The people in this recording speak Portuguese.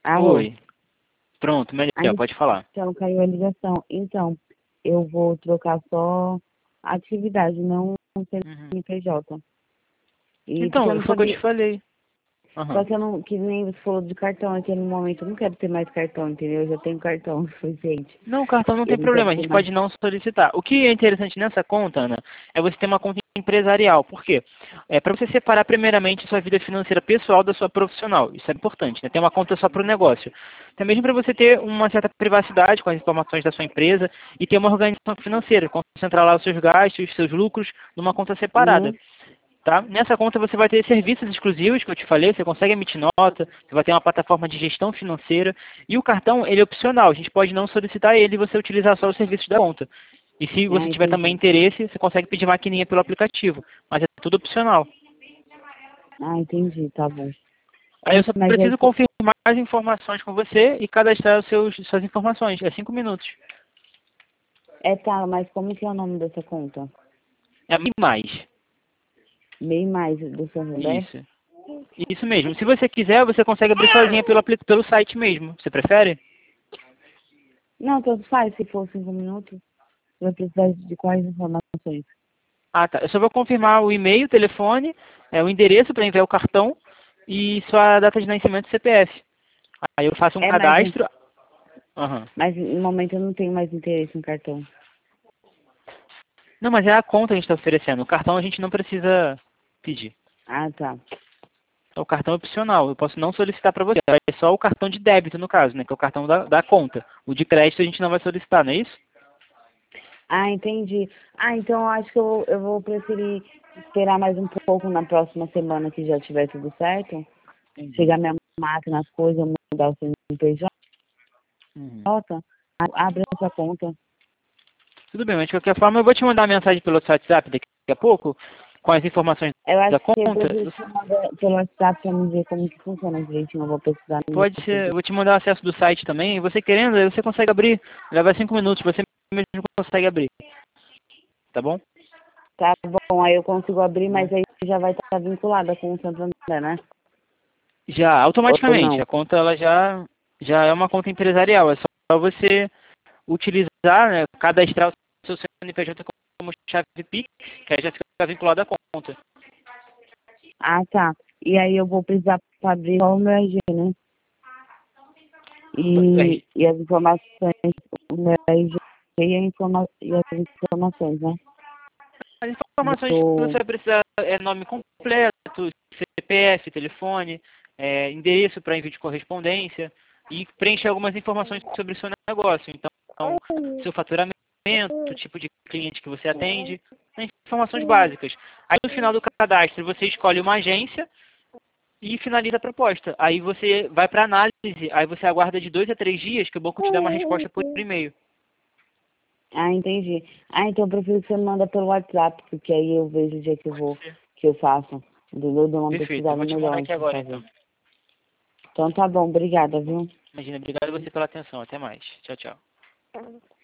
Alô? Oi. Pronto, melhor, Aí, pode falar. então, caiu a ligação. Então, eu vou trocar só a atividade, não o Uhum. CNPJ. E porque eu Então, não foi o que eu te sabia, falei. só Aham. que eu não, que nem você falou de cartão, é que no momento eu não quero ter mais cartão, entendeu? Eu já tenho cartão suficiente. Não, o cartão não Eu tem não quero problema, a ter gente mais. pode não solicitar. O que é interessante nessa conta, Ana, é você ter uma conta empresarial. Por quê? É para você separar primeiramente a sua vida financeira pessoal da sua profissional. Isso é importante, né? Ter uma conta só para o negócio. Até mesmo para você ter uma certa privacidade com as informações da sua empresa e ter uma organização financeira, concentrar lá os seus gastos, os seus lucros numa conta separada. Uhum. Tá? Nessa conta você vai ter serviços exclusivos que eu te falei, você consegue emitir nota, você vai ter uma plataforma de gestão financeira e o cartão ele é opcional, a gente pode não solicitar ele e você utilizar só os serviços da conta. E se Ah, você tiver também entendi. interesse, você consegue pedir maquininha pelo aplicativo, mas é tudo opcional. Ah, entendi, tá bom. Aí eu só Mas aí, preciso confirmar as informações com você e cadastrar suas informações, é 5 minutos. tá, mas como que é o nome dessa conta? É a mais. Bem mais do Santander? Isso. Isso mesmo. Se você quiser, você consegue abrir sozinha pelo site mesmo. Você prefere? Não, tanto faz, se for 5 minutos. Eu preciso de quais informações? Ah, tá. Eu só vou confirmar o e-mail, o telefone, o endereço para enviar o cartão e sua data de nascimento e CPF. Aí eu faço um É, mas, cadastro. Aham. mas no momento eu não tenho mais interesse no cartão. Não, mas é a conta que a gente está oferecendo. O cartão a gente não precisa pedir. Ah, tá. O cartão é opcional. Eu posso não solicitar para você. É só o cartão de débito, no caso, né? Que é o cartão da conta. O de crédito a gente não vai solicitar, não é isso? Ah, entendi. Ah, então eu acho que eu vou preferir esperar mais um pouco na próxima semana que já tiver tudo certo. Entendi. Chegar minha máquina, as coisas, mudar o CNPJ, Uhum. abre essa conta. Tudo bem, mas de qualquer forma eu vou te mandar uma mensagem pelo WhatsApp daqui a pouco com as informações Eu acho da que eu conta. preciso te mandar pelo WhatsApp pra me ver como que funciona direitinho. Eu vou precisar no meu Pode ser, eu Facebook. vou te mandar o acesso do site também. Você querendo, aí você consegue abrir. Leva 5 minutos, você mesmo consegue abrir. Tá bom? Tá bom, aí eu consigo abrir, Bom. mas aí já vai estar vinculada com o Santander, né? Já, Ou automaticamente. não? A conta ela já é uma conta empresarial. É só você utilizar, né, cadastrar o seu CNPJ como chave Pix, que aí já fica vinculado à conta. Ah, tá. E aí eu vou precisar pra abrir só o meu RG, né? E as informações, o meu RG e as informações, né? As informações que você Do... vai precisar é nome completo, CPF, telefone, endereço para envio de correspondência e preencher algumas informações sobre o seu negócio. Então, seu faturamento, tipo de cliente que você atende, informações básicas. Aí no final do cadastro você escolhe uma agência e finaliza a proposta. Aí você vai para análise, aí você aguarda de 2 a 3 dias que o banco te dá uma resposta por e-mail. Ah, entendi. Ah, então eu prefiro que você manda pelo WhatsApp, porque aí eu vejo o dia que eu Pode vou, ser. que eu faço. Entendeu? Dou uma Perfeito, eu pesquisada vou te mandar melhor aqui antes de agora fazer. então. Então tá bom, obrigada, viu? Imagina, obrigado você pela atenção. Até mais. Tchau, tchau.